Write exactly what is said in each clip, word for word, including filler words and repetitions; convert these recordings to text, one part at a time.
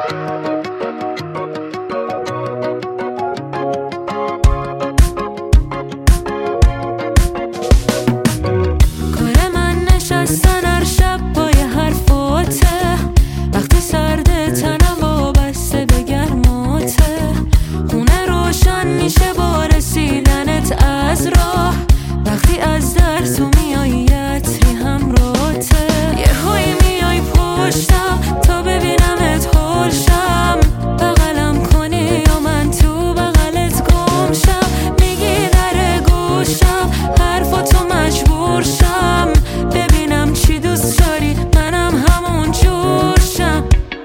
کار من نشستن هر شب پای حرفاته، وقتی سرده تنم وابسته به گرماته. خونه روشن میشه با رسیدنت از راه، وقتی از در تو میای عطری همراهته. یه هایی میای پشتم تا ببینمت هولشم، بغلم کنی یا من تو بغلت گمشم. میگی در گوشم حرفاتو مجبور شم، ببینم چی دوست داری منم همون جورشم.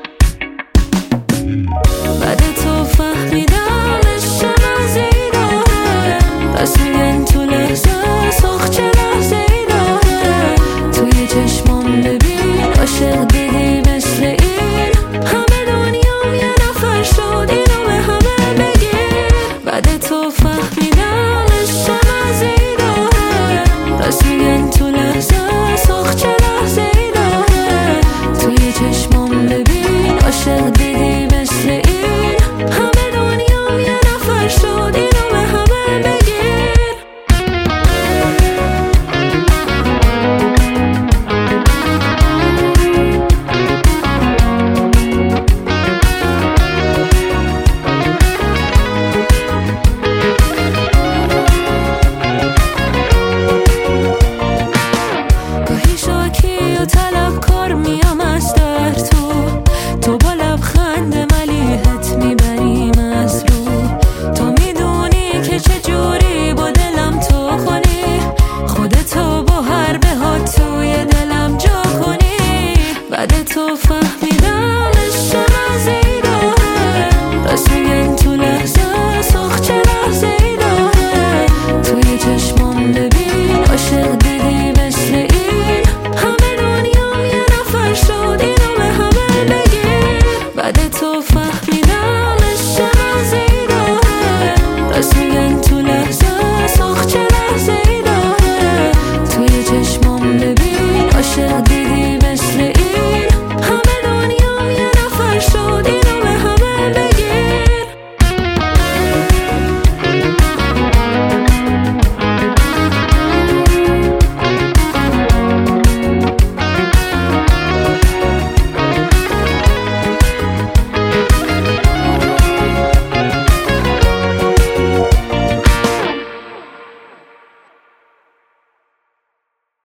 بعد تو فهمیدم عشق مزیداره، پس میگن تو لحظه سخت چه لحظه ای داره. توی چشمام ببین عاشق دیدی مثل این، همه دنیام یه نفر شد اینو به همه بگیر. بعد تو فهمیدم عشق مزیداره، پس میگن تو لحظه سخت چه لحظه ای داره. توی چشمام ببین عاشق دیدی مثل این، همه دنیام یه نفر شد اینو به همه بگیر. گاهی شاکی و طلبکار میام از در تو، تو با لبخند ملیحت میبریم از رو. تو میدونی که چجوری با دلم تو کنی، خودتو با هر بهات توی دلم جا کنی. بعد تو فهم